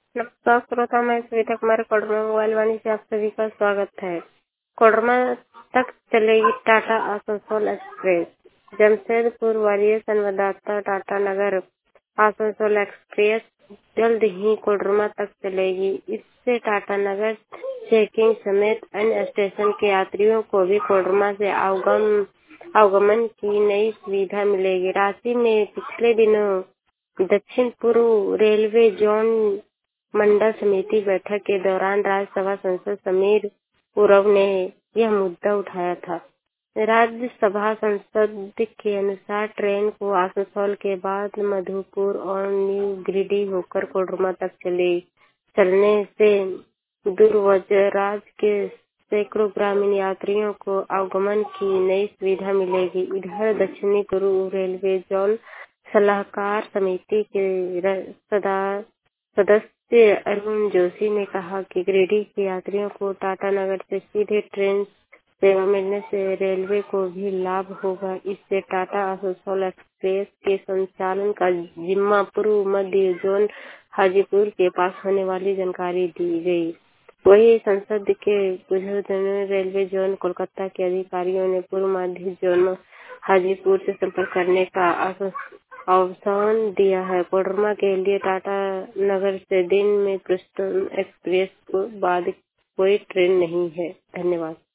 नमस्कार श्रोता, मैं सुविधा कुमार कोडरमा मोबाइल वाणी से आप सभी का स्वागत है। कोडरमा तक चलेगी टाटा आसनसोल एक्सप्रेस। जमशेदपुर वरीय संवाददाता, टाटा नगर आसनसोल एक्सप्रेस जल्द ही कोडरमा तक चलेगी। इससे टाटा नगर चेकिंग समेत अन्य स्टेशन के यात्रियों को भी कोडरमा से आवागमन की नई सुविधा मिलेगी। रांची में पिछले दिनों दक्षिण पूर्व रेलवे जोन मंडल समिति बैठक के दौरान राज्यसभा सांसद समीर उरांव ने यह मुद्दा उठाया था। राज्यसभा सांसद के अनुसार ट्रेन को आसनसोल के बाद मधुपुर और न्यू गिरिडीह होकर कोडरमा तक चलने से दूरदराज के सैकड़ों ग्रामीण यात्रियों को आवागमन की नई सुविधा मिलेगी। इधर दक्षिणी पूर्व रेलवे जोन सलाहकार समिति के सदस्य अरुण जोशी ने कहा कि गिरिडीह के यात्रियों को टाटा नगर से सीधे ट्रेन सेवा मिलने से रेलवे को भी लाभ होगा। इससे टाटा आसनसोल एक्सप्रेस के संचालन का जिम्मा पूर्व मध्य जोन हाजीपुर के पास होने वाली जानकारी दी गई। वहीं संसद के बुजुर्ग रेलवे जोन कोलकाता के अधिकारियों ने पूर्व मध्य जोन हाजीपुर से संपर्क करने का आश्वासन दिया है। कोडरमा के लिए टाटा नगर से दिन में प्रस्थान एक्सप्रेस के बाद कोई ट्रेन नहीं है। धन्यवाद।